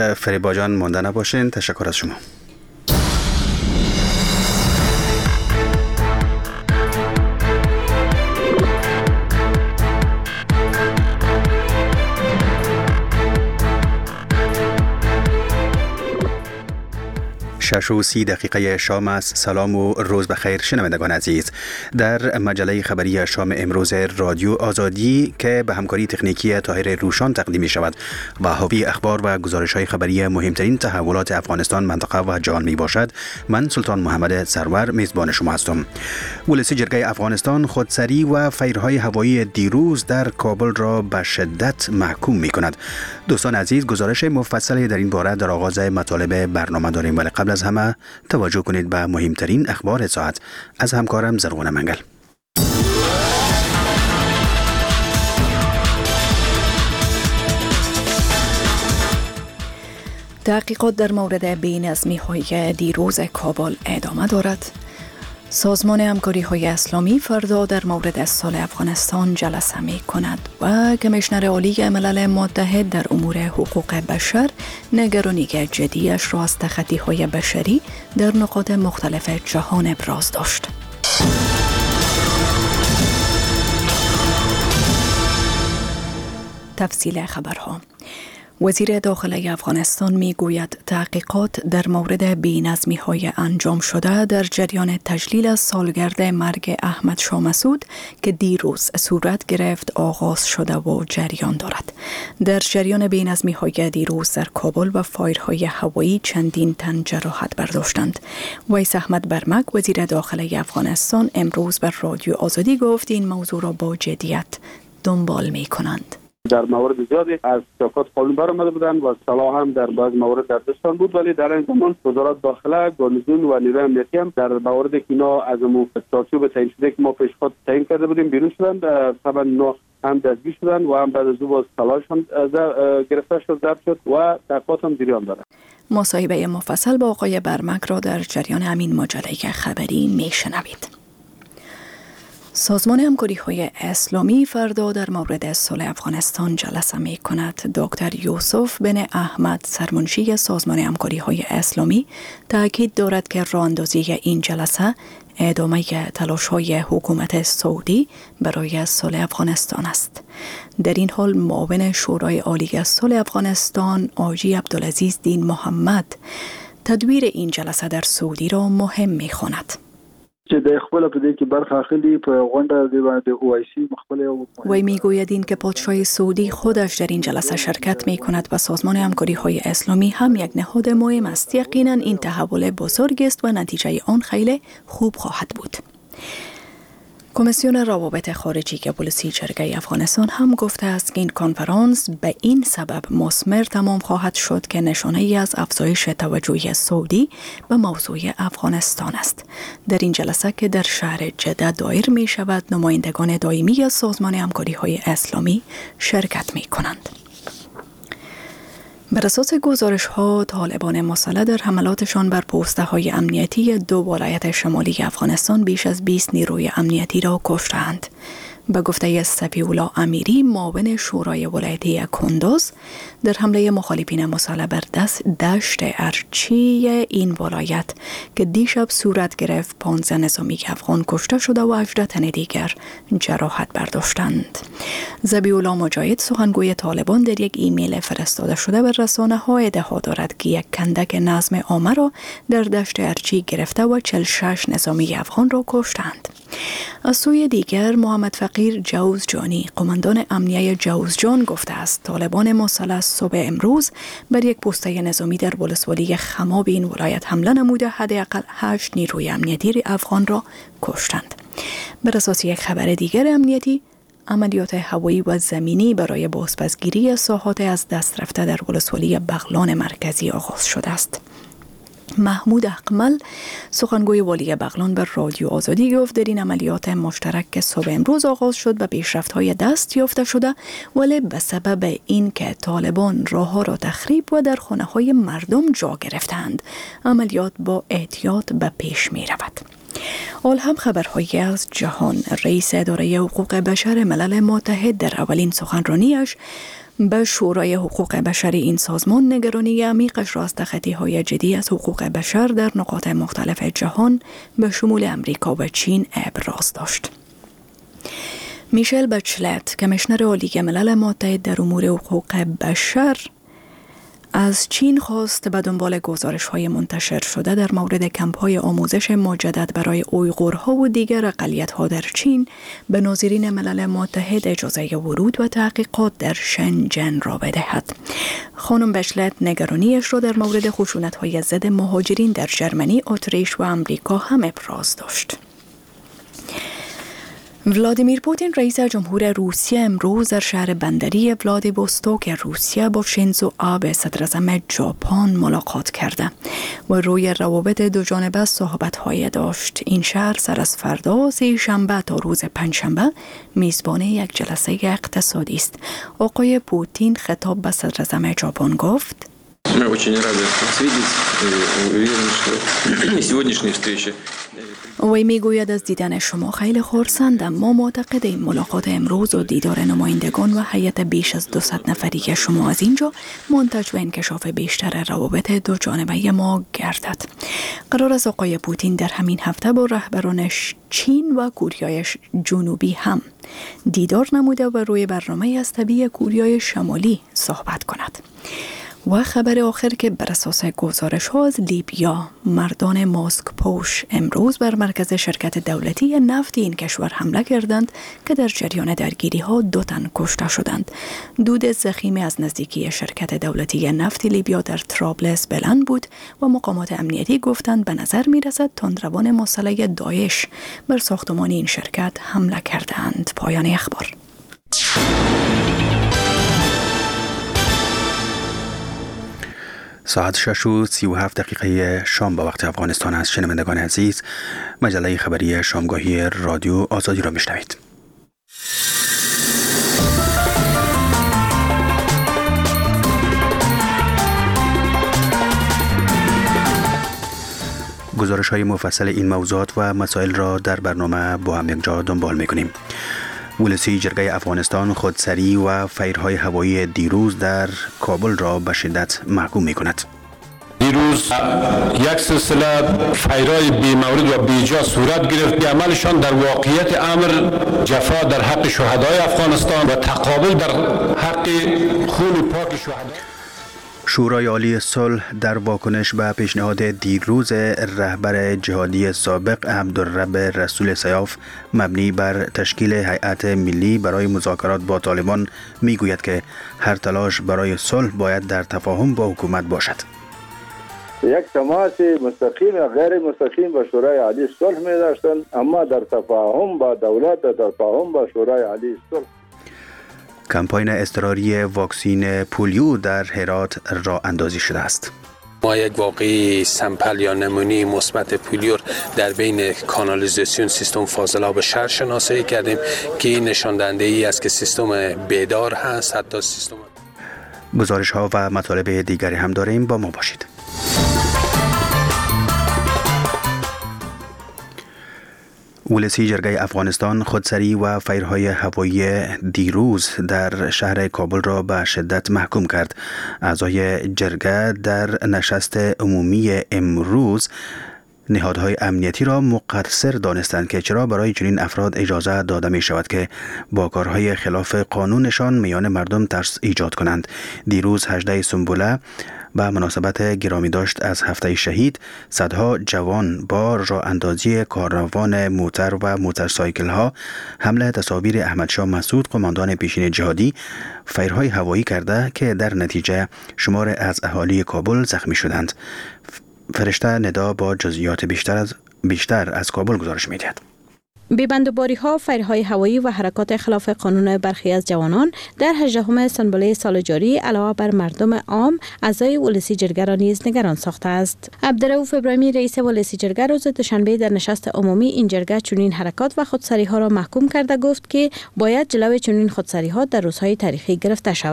فریبا جان مانده نباشین. تشکر از شما. شش و 30 دقیقه شام است. سلام و روز بخیر شنوندگان عزیز. در مجله خبری شام امروز رادیو آزادی که به همکاری تکنیکی طاهر روشان تقدیم می شود و حاوی اخبار و گزارش های خبری مهمترین تحولات افغانستان، منطقه و جهان می باشد، من سلطان محمد سرور میزبان شما هستم. ولسی جرگه افغانستان خودسری و فیرهای هوایی دیروز در کابل را به شدت محکوم می کند. دوستان عزیز، گزارش مفصلی در این باره در آغاز مطالب برنامه داریم، ولی قبل از همه توجه کنید به مهمترین اخبار ساعت از همکارم زرغون منگل. تحقیقات در مورد بی‌نظمی‌های دیروز کابل ادامه دارد. سازمان همکاری های اسلامی فردا در مورد سال افغانستان جلسه می کند و کمیشنر عالی ملل متحد در امور حقوق بشر نگرانی جدیش را از تخطی های بشری در نقاط مختلف جهان ابراز داشت. تفصیل خبرها. وزیر داخله افغانستان می گوید تحقیقات در مورد بی‌نظمی‌های انجام شده در جریان تجلیل سالگرد مرگ احمد شاه مسعود که دیروز صورت گرفت آغاز شده و جریان دارد. در جریان بی‌نظمی‌های دیروز در کابل و فایرهای هوایی چندین تن جراحت برداشتند. ویس احمد برمک وزیر داخله افغانستان امروز بر رادیو آزادی گفت این موضوع را با جدیت دنبال می کنند. در مورد زیادی از چوکات قانون برآمده بودند و سلاح هم در بعض موارد در دستان بود، ولی در این زمان وزارت داخله، گارنیزون و نیروی امنیتی هم در مورد که اینا از چارچوب تعیین شده که ما پیش خود تعیین کرده بودیم بیرون شدند. طبعا اینا هم دستگیر شدند و هم بعد از او باز سلاحشان گرفته شد، ضبط شد و تحقیقات هم جریان دارد. مصاحبه مفصل با آقای برمک را در جریان همین مجله خبری میشنوید. سازمان همکاری های اسلامی فردا در مورد صلح افغانستان جلسه می کند. دکتر یوسف بن احمد سرمنشی سازمان همکاری های اسلامی تاکید دارد که راه اندازی این جلسه ادامه تلاش های حکومت سعودی برای صلح افغانستان است. در این حال معاون شورای عالی صلح افغانستان آجی عبدالعزیز دین محمد تدویر این جلسه در سعودی را مهم می خواند. وی میگوید این که پادشاه سعودی خودش در این جلسه شرکت می کند و سازمان همکاری های اسلامی هم یک نهاد مهم است. یقینا این تحول بزرگ است و نتیجه آن خیلی خوب خواهد بود. کمیسیون روابط خارجی که ولسی جرگه افغانستان هم گفته است که این کنفرانس به این سبب مثمر تمام خواهد شد که نشانه ای از افزایش توجه سعودی به موضوع افغانستان است. در این جلسه که در شهر جده دایر می شود، نمایندگان دائمی از سازمان همکاری های اسلامی شرکت می کنند. بر اساس گزارش ها، طالبان مسلح در حملاتشان بر پوسته های امنیتی 2 ولایت شمالی افغانستان بیش از 20 نیروی امنیتی را کشتند. به گفته صفی الله امیری، معاون شورای ولایتی کندوز، در حمله مخالفین مسلح بر دشت ارچی این ولایت که دیشب صورت گرفت 15 نظامی افغان کشته شده و 18 تن دیگر جراحت برداشتند. ذبیح الله مجاهد، سخنگوی طالبان، در یک ایمیل فرستاده شده بر رسانه‌ها ادعا دارد که یک کندک نظم عامه را در دشت ارچی گرفته و 46 نظامی افغان را کشتند. از سوی دیگر محمد فقیر جوزجانی، قماندان امنیه جوزجان، گفته است طالبان مسلح صبح امروز بر یک پوسته نظامی در ولسوالی خماب این ولایت حمله نموده حداقل 8 نیروی امنیتی افغان را کشتند. بر اساس یک خبر دیگر امنیتی، عملیات هوایی و زمینی برای بازپسگیری ساحات از دست رفته در ولسوالی بغلان مرکزی آغاز شده است. محمود اقمل، سخنگوی والی بغلان، بر رادیو آزادی گفت در این عملیات مشترک که صبح امروز آغاز شد به پیشرفت‌های دست یافته شده، ولی به سبب این که طالبان راه‌ها را تخریب و در خانه‌های مردم جا گرفتند، عملیات با احتیاط به پیش می‌رود. حال هم خبرهایی از جهان. رئیس اداره حقوق بشر ملل متحد در اولین سخنرانیش به شورای حقوق بشر این سازمان نگرانی عمیقش را از تخطی‌های جدی از حقوق بشر در نقاط مختلف جهان به شمول امریکا و چین ابراز داشت. میشل بچلت، کمیشنر عالی ملل متحد در امور حقوق بشر، از چین خواست به دنبال گزارش‌های منتشر شده در مورد کمپ‌های آموزش مجدد برای اویغورها و دیگر اقلیت‌ها در چین به ناظرین ملل متحد اجازه ورود و تحقیقات در شنجن را بدهد. خانم بچلت نگرانیش را در مورد خشونت‌های ضد مهاجرین در ژرمنی، اتریش و امریکا هم ابراز داشت. ولادیمیر پوتین رئیس جمهور روسیه امروز در شهر بندری ولادیوستوک روسیه با شینزو آبه صدراعظم ژاپن ملاقات کرده و روی روابط دو جانبه صحبت‌های داشت. این شهر سر از فردا سه‌شنبه تا روز پنجشنبه میزبان یک جلسه اقتصادی است. آقای پوتین خطاب به صدراعظم ژاپن گفت: Мы очень рады вас видеть и уверены, что сегодняшняя встреча. وی میگوید از دیدن شما خیلی خرسندم. ما معتقدیم ملاقات امروز و دیدار نمایندگان و هیئت بیش از 200 نفری شما از اینجا منتج به انکشاف بیشتر روابط دو جانبه ما گردد. قرار است آقای پوتین در همین هفته با رهبران چین و کوریای جنوبی هم دیدار نموده و روی برنامه هسته‌ای کوریای شمالی صحبت کند. و خبر آخر که بر اساس گزارش ها از لیبیا، مردان ماسک پوش امروز بر مرکز شرکت دولتی نفت این کشور حمله کردند که در جریان درگیری ها 2 تن کشته شدند. دود ضخیمی از نزدیکی شرکت دولتی نفت لیبیا در طرابلس بلند بود و مقامات امنیتی گفتند به نظر می رسد تندروان مسلح داعش بر ساختمان این شرکت حمله کردند. پایان اخبار. ساعت 6:37 شام با وقت افغانستان است. شنوندگان عزیز، مجله خبری شامگاهی رادیو آزادی را میشنوید. گزارش های مفصل این موضوعات و مسائل را در برنامه با هم یکجا دنبال میکنیم. ولسی جرگه افغانستان خودسری و فیرهای هوایی دیروز در کابل را به شدت محکوم می کند. دیروز یک سلسله فیرهای بی مورد و بیجا صورت گرفت. عملشان در واقعیت امر جفا در حق شهدای افغانستان و تقابل در حق خون پاک شهدا. شورای عالی صلح در واکنش به پیشنهاد دیروز رهبر جهادی سابق عبدالرب رسول سیاف مبنی بر تشکیل هیئت ملی برای مذاکرات با طالبان میگوید که هر تلاش برای صلح باید در تفاهم با حکومت باشد. یک تماس مستقیم یا غیر مستقیم با شورای عالی صلح می داشتند، اما در تفاهم با دولت، در تفاهم با شورای عالی صلح. کمپاین اضطراری واکسین پولیو در هرات راه اندازی شده است. ما یک واقعی سمپل یا نمونه مثبت پولیو در بین کانالیزاسیون سیستم فاضلاب شهر شناسایی کردیم که این نشان دهنده ای است که سیستم بیدار هست. حتی سیستم گزارش ها و مطالب دیگری هم داریم، با ما باشید. ولسی جرگه افغانستان خودسری و فیرهای هوایی دیروز در شهر کابل را به شدت محکوم کرد. اعضای جرگه در نشست عمومی امروز نهادهای امنیتی را مقصر دانستند که چرا برای چنین افراد اجازه داده می شود که با کارهای خلاف قانونشان میان مردم ترس ایجاد کنند. دیروز 18 سنبوله به مناسبت گرامی داشت از هفته شهید، صدها جوان با راه اندازی کاروان موتر و موتورسایکل ها، حمله تصاویر احمدشاه مسعود قماندان پیشین جهادی، فیرهای هوایی کرده که در نتیجه شمار از اهالی کابل زخمی شدند. فرشته ندا با جزئیات بیشتر از کابل گزارش می‌دهد. بی‌بندوباری ها، فیرهای هوایی و حرکات خلاف قانون برخی از جوانان در 18 سنبله سال جاری علاوه بر مردم عام، اعضای ولسی جرگه را نیز نگران ساخته است. عبدالرؤوف ابراهیمی رئیس ولسی جرگه روز دوشنبه در نشست عمومی این جرگه چنین حرکات و خودسری ها را محکوم کرده گفت که باید جلوی چنین خودسری ها در روزهای تاریخی گرفته شود.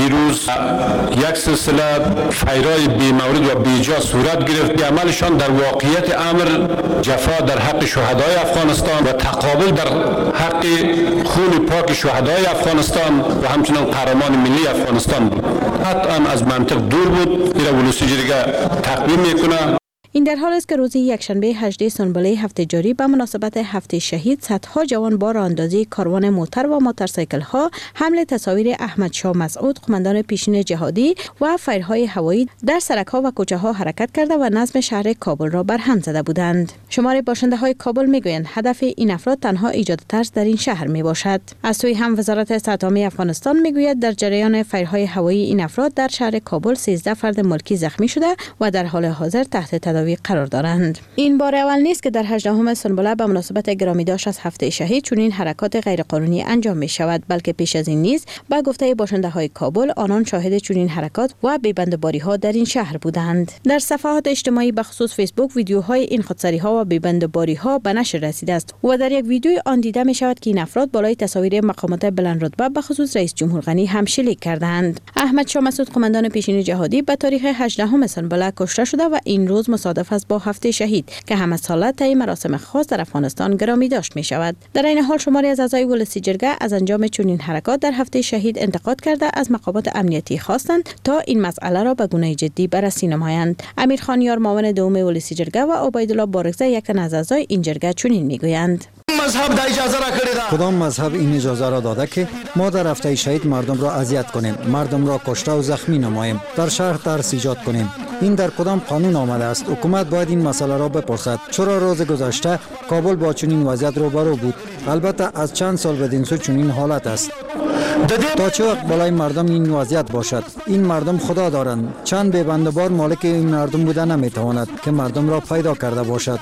دیروز یک سلسله فیرای بی مورد و بیجا صورت گرفت که عملشان در واقعیت امر جفا در حق شهدای افغانستان و تقابل در حق خون پاک شهدای افغانستان و همچنین قهرمان ملی افغانستان بود. قطعا از منطق دور بود. این ولسی جرگه تقدیم میکنه. این در حال است که روز یکشنبه 18 سنبله هفته جاری به مناسبت هفته شهید صدها جوان با راهاندازی کاروان موتر و موتورسیکل ها حمل تصاویر احمد شاه مسعود قماندان پیشین جهادی و فیرهای هوایی در سرک ها و کوچه ها حرکت کرده و نظم شهر کابل را برهم زده بودند. شمار باشنده های کابل میگویند هدف این افراد تنها ایجاد ترس در این شهر می باشد. از سوی هم وزارت صحت عامه افغانستان میگوید در جریان فیرهای هوایی این افراد در شهر کابل 13 فرد ملکی زخمی شده و در حال حاضر تحت تداوی قرار دارند. این بار اول نیست که در 18 سنبله به مناسبت گرامی داشت از هفته شهید چنین حرکات غیرقانونی انجام می شود، بلکه پیش از این نیز با گفته باشنده های کابل آنان شاهد چنین حرکات و بی‌بندباری ها در این شهر بودند. در صفحات اجتماعی به خصوص فیسبوک ویدیوهای این خودسری ها و بی‌بندباری ها به نشر رسیده است و در یک ویدیوی آن دیده می شود که این افراد بالای تصاویر مقامات بلند رتبه به خصوص رئیس جمهور غنی هم شلیک کردند. احمد شاه مسعود قماندان پیشین جهادی به تاریخ 18 سنبله کشته شده و این روز مصادف است با هفته شهید که همه ساله طی مراسم خاص در افغانستان گرامی داشت می شود. در این حال شماری از اعضای ولسی جرگه از انجام چنین حرکات در هفته شهید انتقاد کرده از مقامات امنیتی خواستند تا این مسئله را به گونه جدی بررسی نمایند. امیرخان یار معاون دوم ولسی جرگه و عبیدالله بارگزه یک تن از اعضای این جرگه چنین میگویند: مذهب در اجازه را کردید. کدام مذهب این اجازه را داده که ما در هفته شهید مردم را اذیت کنیم، مردم را کشته و زخمی نماییم، در شهر ترس ایجاد کنیم؟ این در کدام قانون آمده است؟ حکومت باید این مسئله را بپرسد. چرا روز گذشته کابل با چنین وضعیت روبرو بود؟ البته از چند سال بدین سو چنین حالت است. تا چه وقت بالای مردم این وضعیت باشد؟ این مردم خدا دارند. چند بی‌بندبار مالک این مردم بوده نمیتواند که مردم را پیدا کرده باشد.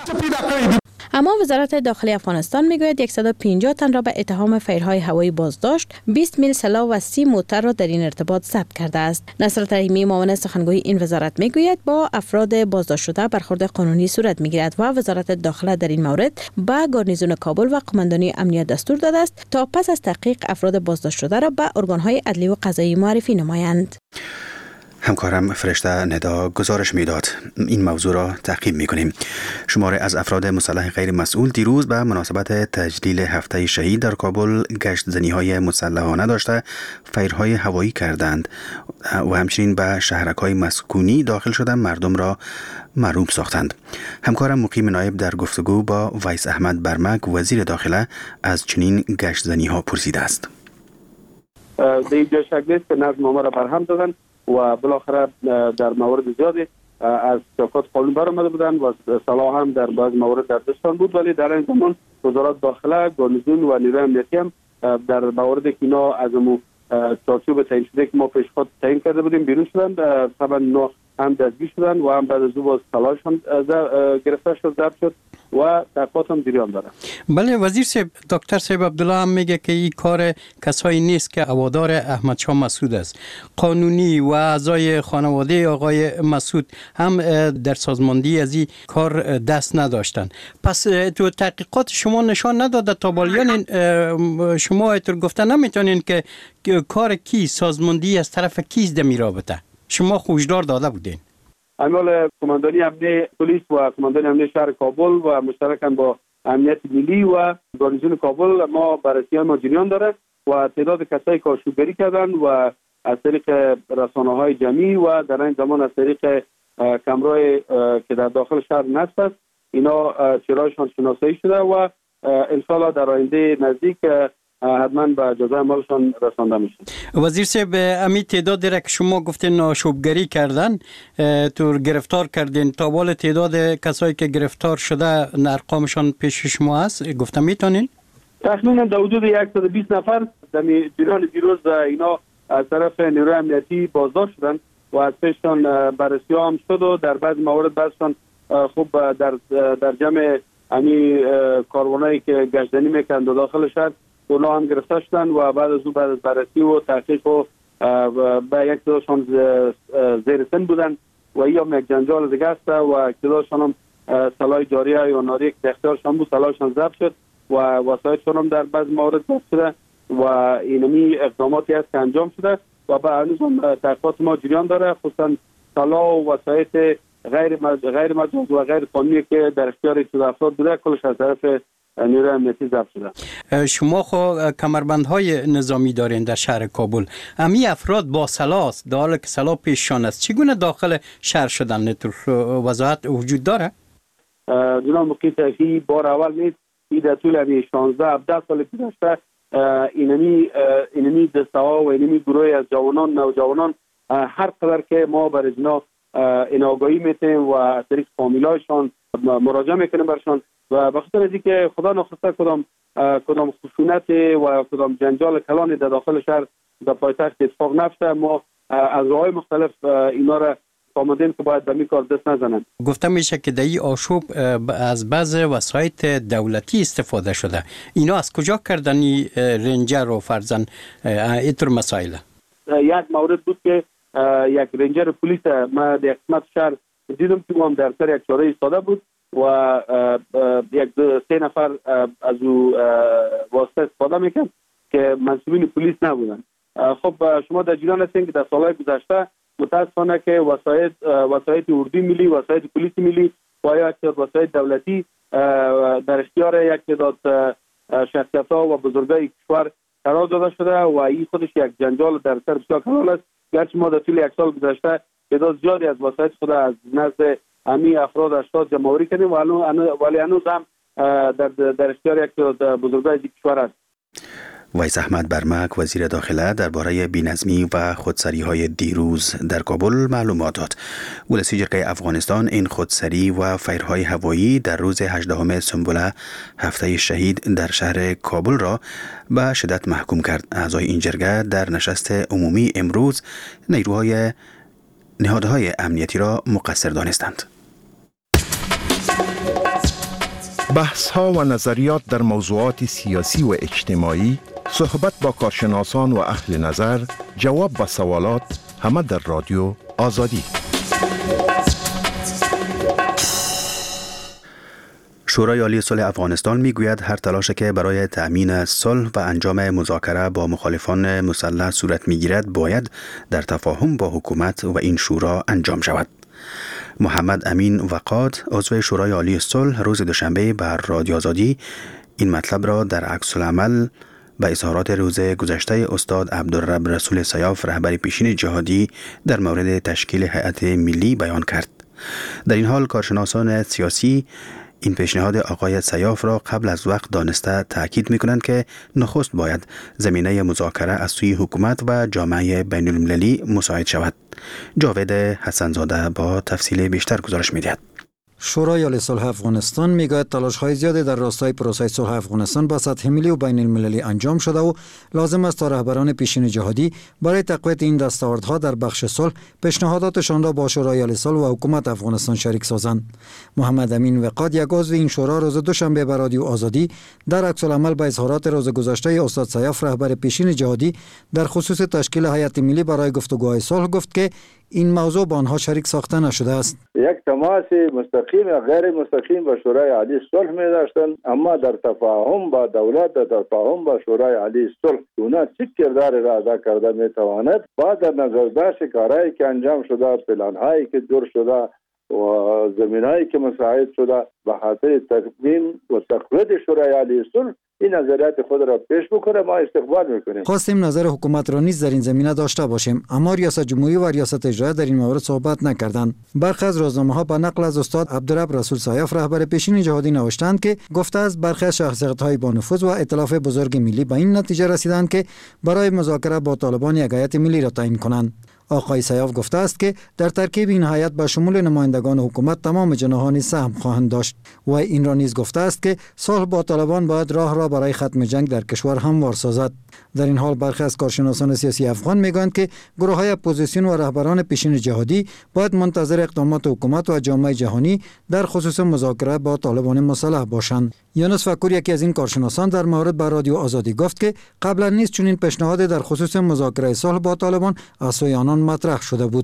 اما وزارت داخلی افغانستان میگوید 150 تن را به اتهام فیرهای هوایی بازداشت، 20 میل سلاح و 30 موتر را در این ارتباط ضبط کرده است. نصرت رحیمی معاون سخنگوی این وزارت میگوید با افراد بازداشت شده برخورد قانونی صورت میگیرد و وزارت داخله در این مورد به گارنیزون کابل و قماندانی امنیت دستور داده است تا پس از تحقیق افراد بازداشت شده را به ارگان‌های عدلی و قضایی معرفی نمایند. همکارم فرشته ندا گزارش میداد. این موضوع را تعقیب میکنیم. شماره از افراد مسلح غیر مسئول دیروز به مناسبت تجلیل هفته شهید در کابل گشت زنی های مسلحانه داشته فیرهای هوایی کردند و همچنین به شهرک‌های مسکونی داخل شده مردم را مرعوب ساختند. همکارم مقیم نایب در گفتگو با ویس احمد برمک وزیر داخله از چنین گشت زنی ها پرسیده است. در اینجا شک نیست که نظم ما را برهم دادن و بالاخره در موارد زیادی از چوکات قانون برآمده بودند و صلاح هم در بعض موارد در دستان بود، ولی در این زمان وزارت داخله، گارنیزون و نیروی امنیتی هم در موارد که اینا از چارچوب تعیین شده که ما پیش خود تعیین کرده بودیم بیرون شدند. طبعا اینا هم دستگیر شدند و هم بعد از او باز سلاحشان گرفته شد، ضبط شد و تحقیقات هم جریان داره. بله وزیر صاحب، دکتر صاحب عبدالله هم میگه که این کار کسایی نیست که هوادار احمد شاه مسعود است. قانونی و اعضای خانواده آقای مسعود هم در سازماندهی از این کار دست نداشتن. پس تو تحقیقات شما نشان نداده تا بالیان شما ایتر گفته نمیتونین که کار کی سازماندهی از طرف کیست در می رابطه؟ شما خوشدار داده بودین. عمل کماندانی امنیتی پلیس و کماندانی امنیتی شهر کابل و مشترکاً با امنیت ملی و گارنیزون کابل ما بررسی ما جریان داره و تعداد کسایی که آشوبگری کردن و از طریق رسانه‌های جمعی و در این زمان از طریق کامرای که در داخل شهر نصب است اینا چهره‌شان شناسایی شده و ان شاءالله در آینده نزدیک حتما به جزای مالشان رسانده میشه. وزیر صاحب، امی تعدادی را که شما گفتین آشوبگری کردن تو گرفتار کردین، تا بال تعداد کسایی که گرفتار شده ارقامشان پیش شما هست گفتم میتونین؟ تخمینا در حدود 120 نفر در جریان دیروز اینا از طرف نیروی امنیتی بازداشت شدن و از پیششان بررسی هم شد و در بعض موارد بعضشان خوب در جمع امی کاروانایی که گشتنی میکنند داخل شهر اونا هم گرفته شدن و بعد از بررسی و تحقیق و به یک تعدادشان زیر سن بودن و یا یک جنجال دیگه است و تعدادشان هم سلاح جاریه یا ناری که اختیارشان بود سلاحشان ضبط شد و وسایلشان هم در بعض موارد ضبط شده و اینمی اقداماتی است که انجام شده و به هنوز هم تحقیقات ما جریان داره، خصوصا طلا و وسایط غیر مجاز و غیر قانونی که در اختیار این افراد بوده کلش از طرف نیروی امنیتی ضبط شده. شما خو کمربندهای نظامی دارین در شهر کابل، امی افراد با سلاح در حالی که سلاح پیششان است چگونه داخل شهر شدن؟ وضاحت وجود داره؟ جناب مقیم صحیح بار اول نیست، این در طول 16-17 سال گذشته اینمی دسته‌ها و اینمی گروه از جوانان نوجوانان هر قدر که ما برای اینا این آگاهی میتیم و از طریق فامیلایشان مراجعه میکنیم برشان و به خاطر اینکه خدا نخواسته کدام خشونت و کدام جنجال کلانی در داخل شهر در پایتخت اتفاق نیفته، ما از راه‌های مختلف اینا را آمدیم که باید به این کار دست نزنند. گفته میشه که در این آشوب از بعض وسایط دولتی استفاده شده، اینا از کجا کردنی رنجر و فرزن اینطور مسائل؟ یک مورد بود که یک رنجر پلیس ما در قسمت شهر دیدم که هم در سر یک چاره ایستاده بود و یک سه نفر از او واسطه استفاده میکرد که منصوبین پلیس نبودن. خب شما در جریان هستین که در سالهای گذشته متاسفانه که وسایط اردوی ملی، وسایط پلیس ملی و یا وسایط دولتی در اختیار یک تعداد شخصیت‌ها و بزرگای کشور قرار داده شده و این خودش یک جنجال در سر بسیار کلان است. گرچه ما در طول یک سال گذشته تعداد زیادی از وسایط خود از نزد امی افراد اشخاص جمع‌آوری کردیم ولی هنوز هم در اختیار یک تعداد بزرگای کشور است. ویس احمد برمک وزیر داخله درباره بی‌نظمی و خودسری‌های دیروز در کابل معلومات داد. ولسی جرگه افغانستان این خودسری و فیرهای هوایی در روز 18 سنبله هفته شهید در شهر کابل را به شدت محکوم کرد. اعضای این جرگه در نشست عمومی امروز نهادهای امنیتی را مقصر دانستند. بحث‌ها و نظریات در موضوعات سیاسی و اجتماعی، صحبت با کارشناسان و اهل نظر، جواب به سوالات، همه در رادیو آزادی. شورای عالی صلح افغانستان میگوید هر تلاشی که برای تأمین صلح و انجام مذاکره با مخالفان مسلح صورت میگیرد باید در تفاهم با حکومت و این شورا انجام شود. محمد امین وقاد عضو شورای عالی صلح روز دوشنبه بر رادیو آزادی این مطلب را در عکس العمل به اظهارات روز گذشته استاد عبدالرب رسول سیاف رهبر پیشین جهادی در مورد تشکیل هیئت ملی بیان کرد. در این حال کارشناسان سیاسی این پیشنهاد آقای سیاف را قبل از وقت دانسته تاکید می‌کنند که نخست باید زمینه مذاکره از سوی حکومت و جامعه بین المللی مساعد شود. جاوید حسنزاده با تفصیل بیشتر گزارش می‌دهد. شورای عالی صلح افغانستان میگوید تلاش‌های زیادی در راستای پروسه صلح افغانستان با سطح ملی و بین المللی انجام شده و لازم است تا رهبران پیشین جهادی برای تقویت این دستاوردها در بخش صلح پیشنهاداتشان را با شورای عالی صلح و حکومت افغانستان شریک سازند. محمد امین وقاد یک عضو این شورا روز دوشنبه به رادیو آزادی در عکس العمل به اظهارات روز گذشته استاد سیاف رهبر پیشین جهادی در خصوص تشکیل هیئت ملی برای گفتگوهای صلح گفت که این موضوع با آنها شریک ساخته نشده است. یک تماس مستقیم یا غیر مستقیم با شورای عالی صلح می داشتند، اما در تفاهم با دولت، در تفاهم با شورای عالی صلح اونا چه کرداری را ادا کرده می تواند با در نظرداشت کارهایی که انجام شده، پلانهایی که جور شده و زمینهایی که مساعد شده به خاطر تکمیل و تقویت شورای عالی صلح این نظریات خود را پیش بکنه، ما استقبال میکنیم. خواستیم نظر حکومت را نیز در این زمینه داشته باشیم، اما ریاست جمهوری و ریاست اجرایی در این مورد صحبت نکردند. برخی از روزنامه‌ها به نقل از استاد عبدالرب رسول سیاف رهبر پیشین جهادی نوشتند که گفته است برخی از شخصیت‌های با نفوذ و ائتلاف بزرگ ملی به این نتیجه رسیدند که برای مذاکره با طالبان یک هیئت ملی را تعیین کنند. آقای سیاف گفته است که در ترکیب این هیئت با شمول نمایندگان حکومت تمام جناحان سهم خواهند داشت و این را نیز گفته است که صلح با طالبان باید راه را برای ختم جنگ در کشور هموار سازد. در این حال برخی از کارشناسان سیاسی افغان میگویند که گروه‌های اپوزیسیون و رهبران پیشین جهادی باید منتظر اقدامات حکومت و جامعه جهانی در خصوص مذاکره با طالبان مسلح باشند. یونس فکور یکی از این کارشناسان در مورد با رادیو آزادی گفت که قبلا نیز چنین پیشنهاد در خصوص مذاکره صلح با طالبان از سوی آنان مطرح شده بود.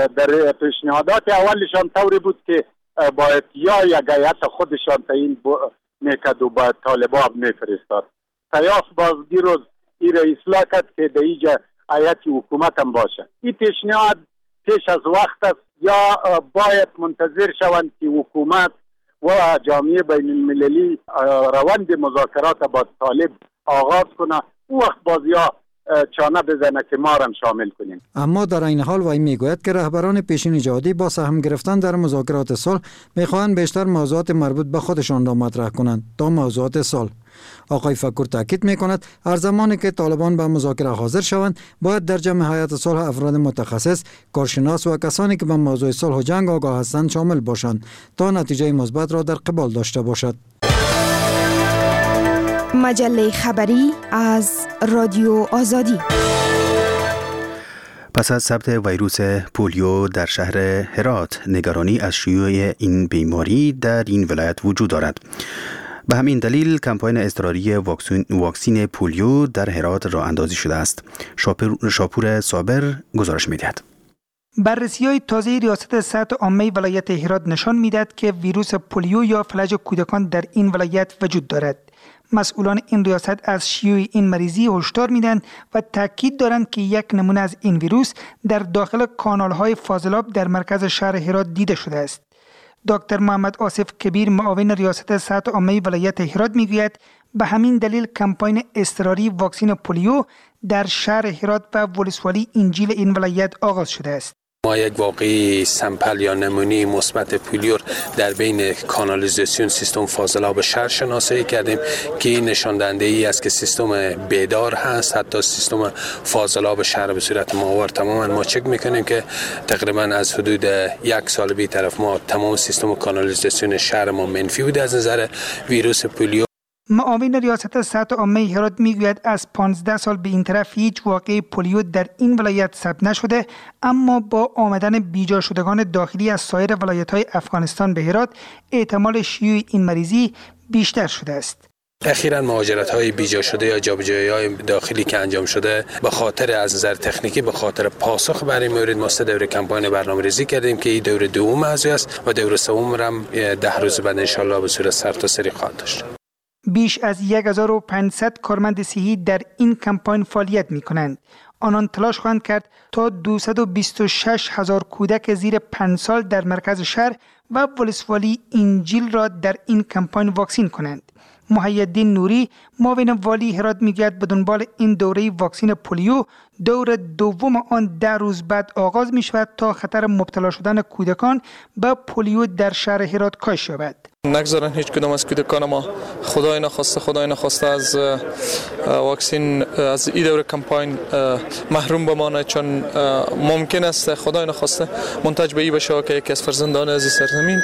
در پیشنهادات اولشان طوری بود که باید یا یک هیئت خودشان تعیین میکرد و باید طالبان میفرستاد. سیاف باز دیروز این را اصلاح کرد که در اینجا هیئت حکومت هم باشه. این پیشنهاد پیش از وقت است یا باید منتظر شوند که حکومت و جامعه بین المللی روند مذاکرات با طالب آغاز کنه، او وقت بازیا چانه بزنه که ما را شامل کنیم. اما در این حال وی میگوید که رهبران پیشین جهادی با سهم گرفتن در مذاکرات صلح میخواهند بیشتر موضوعات مربوط به خودشان را مطرح کنند تا موضوعات صلح. آقای فکور تاکید میکند هر زمانی که طالبان به مذاکره حاضر شوند باید در جمع هیئت صلح افراد متخصص، کارشناس و کسانی که به موضوع صلح و جنگ آگاه هستند شامل باشند تا نتیجه مثبت را در قبال داشته باشد. مجله خبری از رادیو آزادی. پس از ثبت ویروس پولیو در شهر هرات، نگرانی از شیوع این بیماری در این ولایت وجود دارد. به همین دلیل کمپاین اضطراری واکسین پولیو در هرات راه اندازی شده است. شاپور صابر گزارش می‌دهد. بررسی‌های تازه ریاست صحت عامه ولایت هرات نشان می‌دهد که ویروس پولیو یا فلج کودکان در این ولایت وجود دارد. مسئولان این ریاست از شیوع این مریضی هشدار میدن و تاکید دارند که یک نمونه از این ویروس در داخل کانال‌های فاضلاب در مرکز شهر هرات دیده شده است. دکتر محمد آصف کبیر معاون ریاست صحت عامه ولایت هرات میگوید به همین دلیل کمپاین اضطراری واکسین پولیو در شهر هرات و ولسوالی انجیل این ولایت آغاز شده است. ما یک واقعی سمپل یا نمونه مثبت پولیو در بین کانالیزاسیون سیستم فاضلاب شهر شناسایی کردیم که این نشان دهنده ای است که سیستم بیدار هست. حتی سیستم فاضلاب شهر به صورت ماهوار تماما ما چک میکنیم که تقریبا از حدود یک سال بی طرف ما تمام سیستم کانالیزاسیون شهر ما منفی بوده از نظر ویروس پولیو. معاون ریاست صحت عامه هرات میگوید از 15 سال به این طرف هیچ واقعه پولیو در این ولایت ثبت نشده، اما با آمدن بیجا شدگان داخلی از سایر ولایت‌های افغانستان به هرات احتمال شیوع این مریضی بیشتر شده است. اخیراً مهاجرت‌های بیجا شده یا جابجایی‌های داخلی که انجام شده به خاطر از نظر تکنیکی به خاطر پاسخ بر این مورد ما 3 دوره کمپاین برنامه‌ریزی کردیم که این دوره دوم است و دوره سوم هم 10 روز بعد ان شاءالله به صورت سرتاسری خواهد داشت. بیش از 1500 کارمند صحی در این کمپاین فعالیت می‌کنند. آنان تلاش خواهند کرد تا 226,000 کودک زیر 5 سال در مرکز شهر و ولسوالی انجیل را در این کمپاین واکسین کنند. محی‌الدین نوری معاون والی هرات میگوید به دنبال این دوره واکسین پولیو دور دوم آن 10 روز بعد آغاز می شود تا خطر مبتلا شدن کودکان به پولیو در شهر هرات کاهش یابد. نگذارن هیچ کدام از کودکان ما خدای نخواسته از واکسین از این دوره کمپاین محروم بمانه، چون ممکن است خدای نخواسته منتج به این بشه که یکی از فرزندان از سرزمین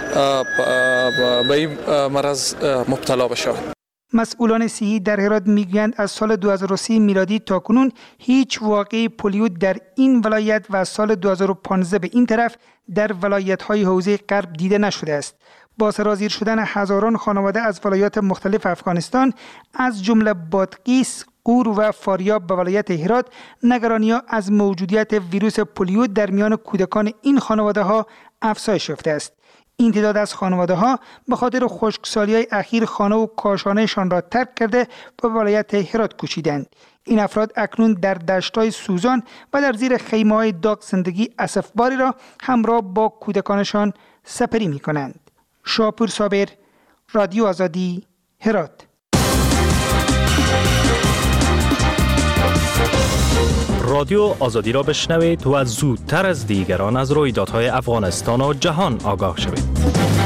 به این مرض مبتلا بشه. مسئولان صحی در هرات میگویند از سال 2030 میلادی تا کنون هیچ واقعه پولیو در این ولایت و از سال 2015 به این طرف در ولایت‌های حوزه غرب دیده نشده است. با سرازیر شدن هزاران خانواده از ولایات مختلف افغانستان از جمله بادغیس، غور و فاریاب به ولایت هرات، نگرانی‌ها از موجودیت ویروس پولیو در میان کودکان این خانواده‌ها افزایش یافته است. این تعداد از خانواده‌ها به خاطر خشکسالی‌های اخیر خانه و کاشانه‌شان را ترک کرده به ولایت هرات کوچیدند. این افراد اکنون در دشت‌های سوزان و در زیر خیمه‌های داغ زندگی اسفباری را همراه با کودکانشان سپری می‌کنند. شاپور صابر، رادیو آزادی، هرات. رادیو آزادی را بشنوید و زودتر از دیگران از رویدادهای افغانستان و جهان آگاه شوید.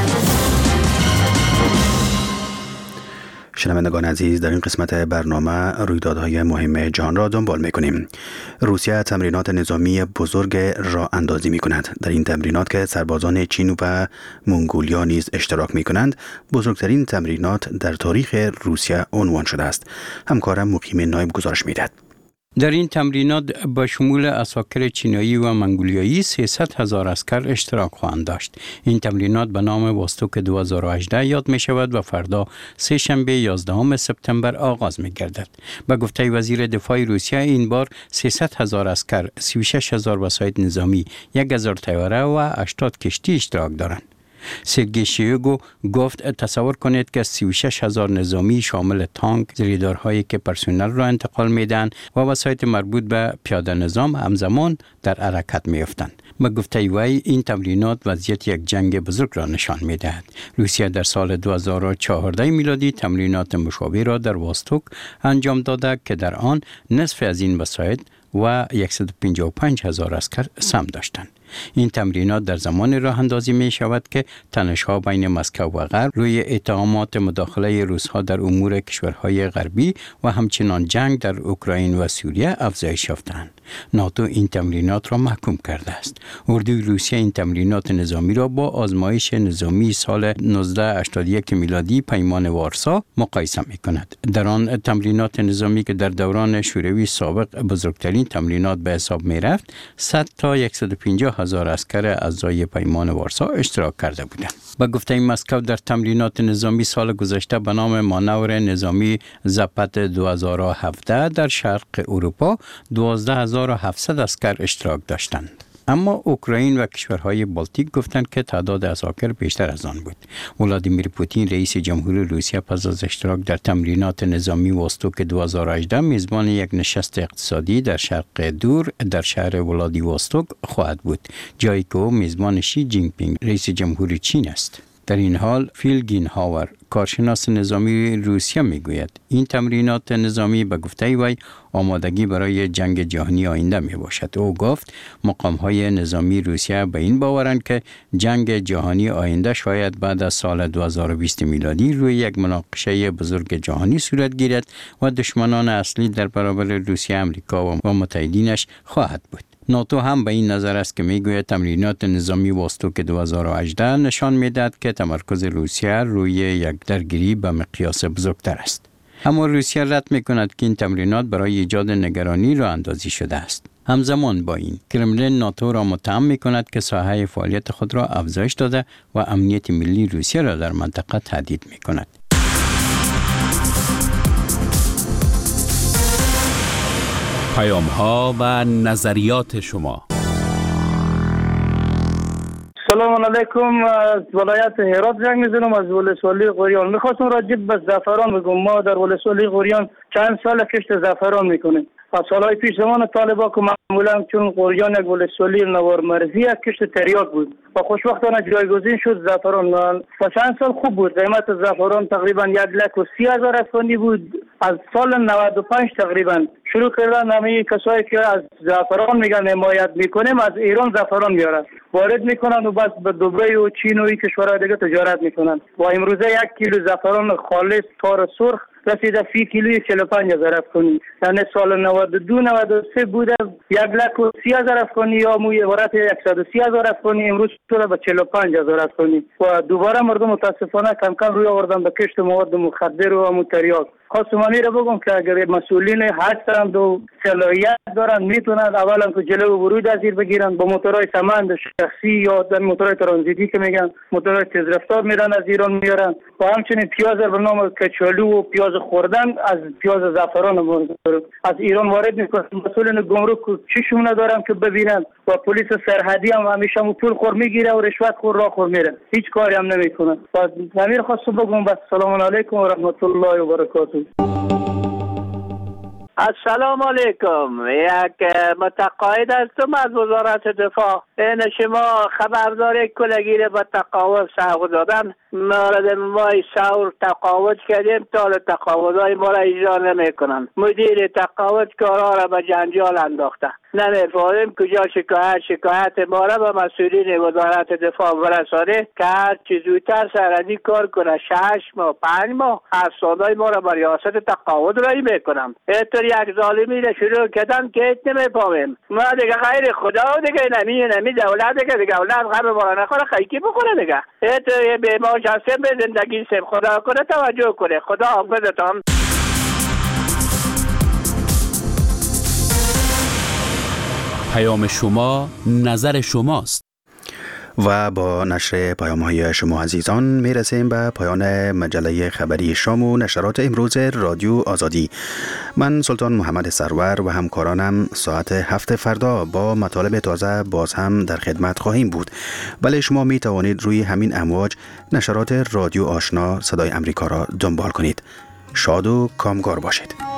شنوندگان عزیز، در این قسمت برنامه رویدادهای مهم جهان را دنبال می‌کنیم. روسیه تمرینات نظامی بزرگ را اندازی می‌کند. در این تمرینات که سربازان چین و منگولیا نیز اشتراک می‌کنند، بزرگترین تمرینات در تاریخ روسیه عنوان شده است. همکارم مقیم نایب گزارش می‌دهد. در این تمرینات با شمول عساکر چینایی و منگولیایی 300,000 عسکر اشتراک خواهند داشت. این تمرینات به نام واستوک 2018 یاد می شود و فردا سه‌شنبه 11 سپتامبر آغاز می گردد. به گفته وزیر دفاع روسیه این بار 300,000 عسکر، 36,000 وسایل نظامی، 1,000 طیاره و 80 کشتی اشتراک دارند. سرگی شویگو گفت تصور کنید که 36,000 نظامی شامل تانک، زیردارهایی که پرسنل را انتقال میدن و وسایل مربوط به پیاده نظام همزمان در حرکت میافتند. به گفته وی این تمرینات وضعیت یک جنگ بزرگ را نشان میدهد. روسیه در سال 2014 میلادی تمرینات مشابه را در واستوک انجام داده که در آن نصف از این وسایل و 155,000 عسکر سهم داشتند. این تمرینات در زمان راه اندازی می شود که تنش‌ها بین مسکو و غرب روی اتهامات مداخله روس‌ها در امور کشورهای غربی و همچنان جنگ در اوکراین و سوریه افزایش یافتند. ناتو این تمرینات را محکوم کرده است. اردوی روسیه این تمرینات نظامی را با آزمایش نظامی سال 1981 میلادی پیمان وارسا مقایسه می کند. در آن تمرینات نظامی که در دوران شوروی سابق بزرگترین تمرینات به حساب می رفت، 100 تا 150,000 عسکر اعضای پیمان وارسا اشتراک کرده بودند. با گفته مسکو در تمرینات نظامی سال گذشته به نام مانور نظامی زپت 2017 در شرق اروپا 12,700 عسکر اشتراک داشتند. اما اوکراین و کشورهای بالتیک گفتند که تعداد عساکر بیشتر از آن بود. ولادیمیر پوتین رئیس جمهور روسیه پس از اشتراک در تمرینات نظامی واستوک 2018 میزبان یک نشست اقتصادی در شرق دور در شهر ولادیواستوک خواهد بود، جایی که او میزبان شی جین پینگ رئیس جمهور چین است. در این حال فیل گینهاور کارشناس نظامی روسیه میگوید این تمرینات نظامی به گفته وی آمادگی برای جنگ جهانی آینده می باشد. او گفت مقام‌های نظامی روسیه به این باورند که جنگ جهانی آینده شاید بعد از سال 2020 میلادی روی یک مناقشه بزرگ جهانی صورت گیرد و دشمنان اصلی در برابر روسیه امریکا و متحدینش خواهد بود. ناتو هم به این نظر است که میگوید تمرینات نظامی واستوک 2018 نشان میدهد که تمرکز روسیه روی یک درگیری به مقیاس بزرگتر است. اما روسیه رد میکند که این تمرینات برای ایجاد نگرانی راه اندازی شده است. همزمان با این کرملین ناتو را متهم میکند که ساحه فعالیت خود را افزایش داده و امنیت ملی روسیه را در منطقه تهدید میکند. پیام‌ها و نظریات شما. سلام علیکم. از ولایت هرات زنگ میزنم، از ولسوالی غوریان. میخواستم راجع به زعفران بگم. ما در ولسوالی غوریان چند سال کشت زعفران میکنیم. از سالهای پیش زمان طالبا که معمولا چون غوریان یک ولسوالی نوار مرزی کشت تریاک بود و خوشبختانه جایگزین شد زعفران و چند سال خوب بود. قیمت زعفران تقریبا 130,000 افغانی بود. از سال 95 تقریبا شروع کردن همه کسایی که از زعفران میگن حمایت میکنیم از ایران زعفران میارن وارد میکنن و بس به دبی و چین و این کشورهای دیگه تجارت میکنن و امروزه 1 کیلو زعفران خالص تار سرخ رسیده فی کیلوی 45,000 افغانی. یعنی سال 92-93 بوده 130,000 افغانی یا موی عبارت 130,000 افغانی، امروز شده به 45,000 افغانی و دوباره مردم متاسفانه کم کم روی آوردن به کشت مواد مخدر و متریاک. خواستم را بگم که اگر مسئولین هستند و صلاحیت دارن میتونن اولا که جلو ورود از این بگیرن با موتورهای سمند شخصی یا در موتورهای ترانزیتی که میگن موتورهای تیز رفتار میرن از ایران میارن و همچنین پیاز به نام کچالو و پیاز خوردن از پیاز زعفران از ایران وارد میکنن. مسئولین گمرک چشم ندارن که ببینن و پلیس سرحدی هم همیشه پول خور میگیره و رشوت خور راه خور میره، هیچ کاری هم نمیکنن. و امیر خواستم بگم بس. سلام علیکم و رحمت الله و برکاته. السلام علیکم. یک متقاعد هستم از وزارت دفاع. این شما خبرداری کلگیر به تقاعد سوق دادن مورد ما سور تقاعد کردیم تا تقاعدهای ما را اجرا نمی کنن. مدیر تقاعد کارها را به جنجال انداخته. نمی‌فهمیم کجا شکایت ما را به مسئولین وزارت دفاع برسانه که هر چه زودتر سرحدی کار کنه. 6 ماه 5 ماه افسانه‌های ما را به ریاست تقاعد رایی میکنم. اینطور یک ظالمی را شروع کردن که ایت نمی‌فهمیم. ما دیگه غیر خدا دیگه نمی دولت دیگه دولت غم ما را نخوره خیکی بکنه دیگه. اینطور به ما شخصی به زندگی سیم خدا کنه توجه کنه. خدا حافظتان. پیام شما نظر شماست. و با نشر پیام‌های شما عزیزان میرسیم به پایان مجله خبری شام و نشرات امروز رادیو آزادی. من سلطان محمد سرور و همکارانم ساعت 7 فردا با مطالب تازه باز هم در خدمت خواهیم بود. بله، شما می توانید روی همین امواج نشرات رادیو آشنا صدای امریکا را دنبال کنید. شاد و کامگار باشید.